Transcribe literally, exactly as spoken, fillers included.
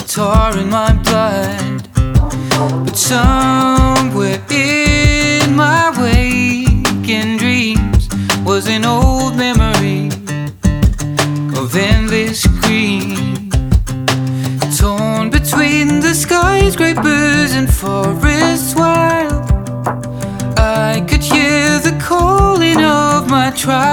tar in my blood. But somewhere in my waking dreams was an old memory of endless green, torn between the skyscrapers and forests wild. I could hear the calling of my tribe,